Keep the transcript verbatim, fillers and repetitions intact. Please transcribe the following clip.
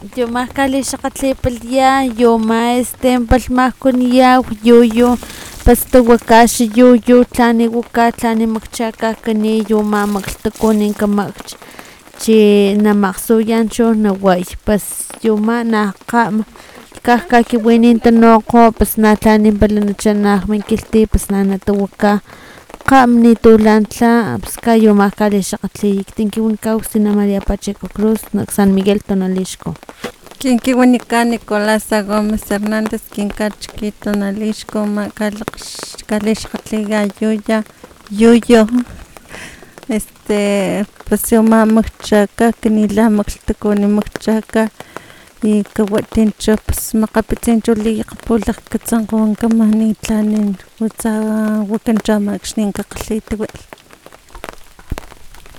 Yuma kalixakgatlipalya yuma este palhmakuniyaw yuyu pastu wakax yuyu tlani waka tlani makchakakani yuma maklhtukuni kamakch chi na makgsuyan chu naway pues yuma na kgama kaj kakiwini tanokgo pus na tlani pala nachanaj min kilhti pus na natawaka kgam nitu lan tla pus kayuma kalixakgatliy kin kiwankaw Stina Maria Pacheco Cruz nak San Miguel Tonalixco kin kiwanika Nicolasa Gomez Hernandez kin kachiki Tonalixco ma kalixakgatliya yuya yuyo este pues yuma makchaka kanila maklhtukuni makchaka y kawattinchu pus makgapitsin chu likgapulaj katsankgo kama nitlani watsa wakancha makxnin kakgalhit wi